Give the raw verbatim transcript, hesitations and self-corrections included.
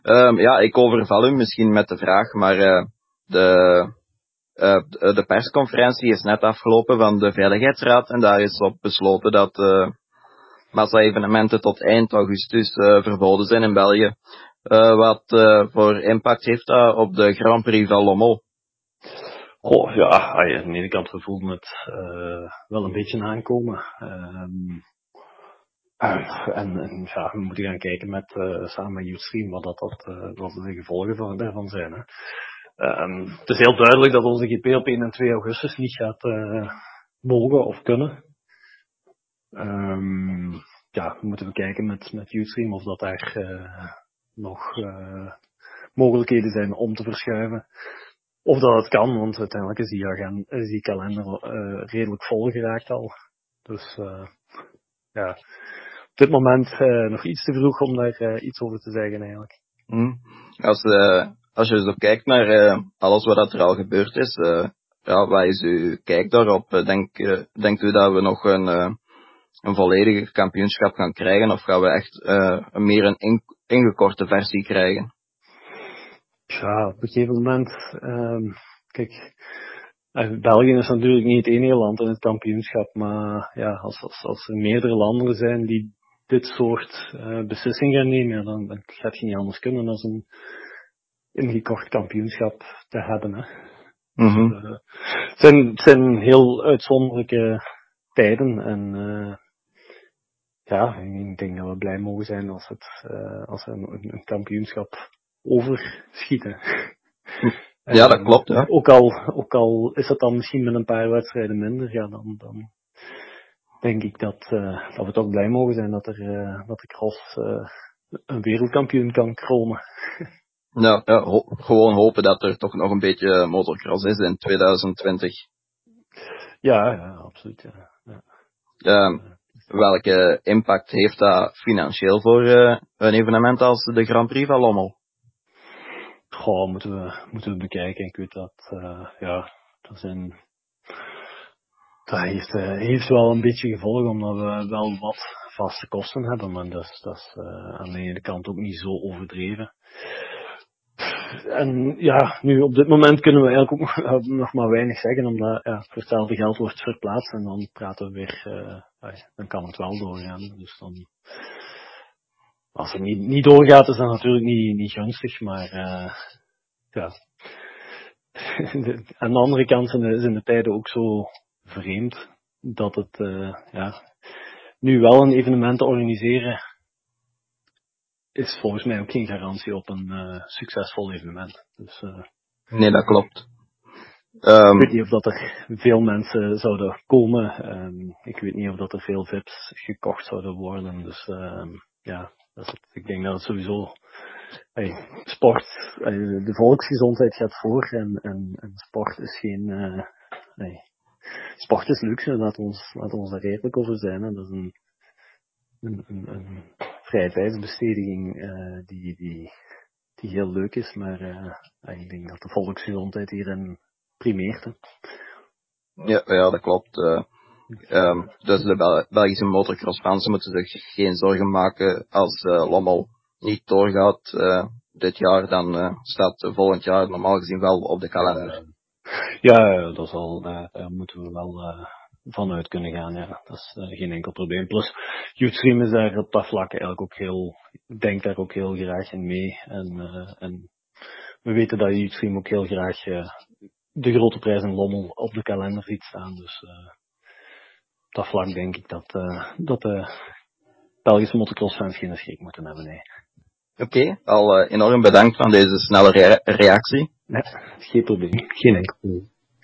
Um, ja, ik overval u misschien met de vraag, maar uh, de, uh, de persconferentie is net afgelopen van de Veiligheidsraad en daar is op besloten dat uh, massa-evenementen tot eind augustus uh, verboden zijn in België. Uh, wat uh, voor impact heeft dat op de Grand Prix van Lommel? Oh ja, aan de ene kant we voelden het uh, wel een beetje aankomen. Um, uh, en, en ja, we moeten gaan kijken met, uh, samen met Youthstream wat, dat, dat, uh, wat de gevolgen van, daarvan zijn. Hè. Um, het is heel duidelijk dat onze G P op één en twee augustus niet gaat uh, mogen of kunnen. Um, ja, we moeten bekijken met, met Youthstream of dat daar uh, nog uh, mogelijkheden zijn om te verschuiven. Of dat het kan, want uiteindelijk is die, agenda, is die kalender uh, redelijk vol geraakt al. Dus uh, ja, op dit moment uh, nog iets te vroeg om daar uh, iets over te zeggen eigenlijk. Hmm. Als, uh, als je zo kijkt naar uh, alles wat er al gebeurd is, uh, ja, wat is uw kijk daarop? Denk, uh, denkt u dat we nog een, uh, een volledige kampioenschap gaan krijgen, of gaan we echt uh, meer een in, ingekorte versie krijgen? Ja, op een gegeven moment, um, kijk, België is natuurlijk niet het enige land in het kampioenschap, maar ja, als, als, als er meerdere landen zijn die dit soort uh, beslissingen gaan nemen, ja, dan, dan gaat je niet anders kunnen dan een ingekort kampioenschap te hebben. Hè. Mm-hmm. Dus, uh, het, zijn, het zijn heel uitzonderlijke tijden en uh, ja, ik denk dat we blij mogen zijn als, het, uh, als we een, een kampioenschap overschieten. Ja, dat klopt, ja. Ook al, ook al is het dan misschien met een paar wedstrijden minder, ja, dan, dan denk ik dat, uh, dat we toch blij mogen zijn dat, er, uh, dat de cross uh, een wereldkampioen kan kronen. Ja, ja ho- gewoon hopen dat er toch nog een beetje motocross is in twintig twintig. Ja, ja, absoluut. Ja. Ja. Uh, welke impact heeft dat financieel voor uh, een evenement als de Grand Prix van Lommel? Goh, moeten we, moeten we bekijken. Ik weet dat, uh, ja, dat zijn, dat heeft, uh, heeft wel een beetje gevolgen, omdat we wel wat vaste kosten hebben, maar dat is, dat is uh, aan de ene kant ook niet zo overdreven. En ja, nu op dit moment kunnen we eigenlijk ook nog maar weinig zeggen, omdat ja, voor hetzelfde geld wordt verplaatst en dan praten we weer, uh, dan kan het wel doorgaan. Dus dan, als het niet, niet doorgaat, is dat natuurlijk niet, niet gunstig, maar uh, ja. Aan de andere kant zijn de, zijn de tijden ook zo vreemd dat het, uh, ja, nu wel een evenement te organiseren is volgens mij ook geen garantie op een uh, succesvol evenement. Dus, uh, nee, dat klopt. Um, ik weet niet of dat er veel mensen zouden komen. Um, ik weet niet of dat er veel V I P's gekocht zouden worden. Dus um, ja, dat is het. Ik denk dat het sowieso hey, sport, hey, de volksgezondheid gaat voor en, en, en sport is geen. Uh, hey, sport is luxe, laat ons, laat ons daar eerlijk over zijn. Hè. Dat is een, een, een, een vrije tijdsbesteding uh, die, die, die heel leuk is, maar uh, ik denk dat de volksgezondheid hierin primeert. Hè. Ja, ja, dat klopt. Uh, um, dus de Bel- Belgische motocrossfans moeten zich geen zorgen maken als uh, Lommel niet doorgaat uh, dit jaar, dan uh, staat volgend jaar normaal gezien wel op de kalender. Ja, dat zal, uh, daar moeten we wel uh, vanuit kunnen gaan. Ja. Dat is uh, geen enkel probleem. Plus, Youthstream is daar op dat vlak eigenlijk ook heel, denkt daar ook heel graag in mee. En, uh, en we weten dat Youthstream ook heel graag uh, de grote prijs in Lommel op de kalender ziet staan. Dus uh, op dat vlak denk ik dat, uh, dat de Belgische motocrossfans geen schrik moeten hebben. Nee. Oké, okay, al uh, enorm bedankt van deze snelle rea- reactie. Nee, geen probleem. Geen enkel probleem.